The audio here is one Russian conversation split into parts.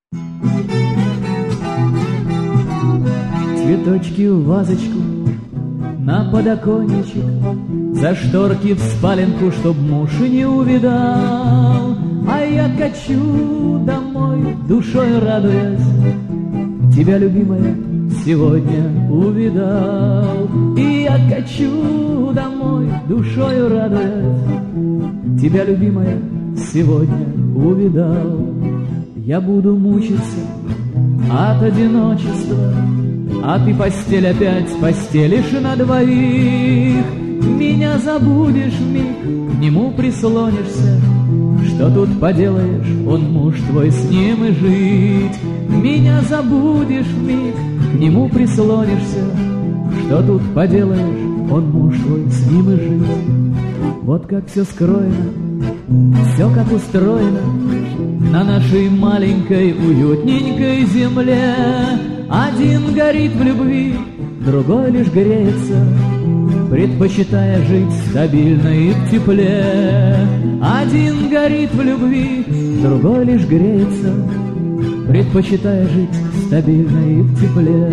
Цветочки в вазочку, на подоконничек, за шторки в спаленку, чтоб муж и не увидал. А я качу домой, душой радуясь, тебя, любимая, сегодня увидал. И я качу домой, душою радуясь, тебя, любимая, сегодня увидал. Я буду мучиться от одиночества, а ты постель опять постелишь на двоих. Меня забудешь вмиг, к нему прислонишься. Что тут поделаешь, он муж твой, с ним и жить. Меня забудешь вмиг, к нему прислонишься. Что тут поделаешь, он муж твой, с ним и жить. Вот как все скроено, все как устроено на нашей маленькой уютненькой земле. Один горит в любви, другой лишь греется, предпочитая жить стабильно и в тепле. Один горит в любви, другой лишь греется, предпочитая жить стабильно и в тепле.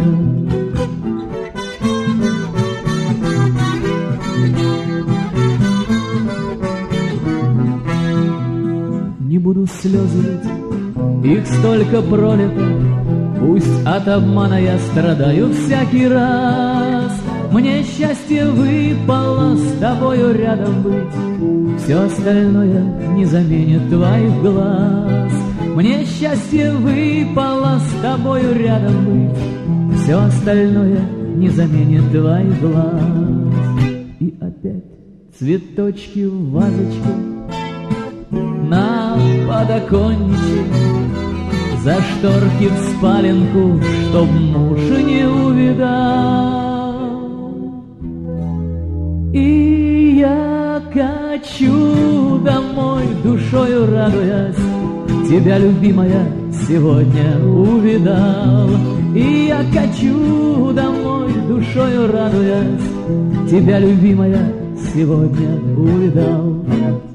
Не буду слезы лить, их столько пролито, пусть от обмана я страдаю всякий раз. Мне счастье выпало с тобою рядом быть, все остальное не заменит твоих глаз. Мне счастье выпало с тобою рядом быть, все остальное не заменит твоих глаз. И опять цветочки в вазочке, на подоконничек, за шторки в спаленку, чтоб муж не увидал. И я качу домой, душою радуясь, тебя, любимая, сегодня увидал. И я качу домой, душою радуясь, тебя, любимая, сегодня увидал.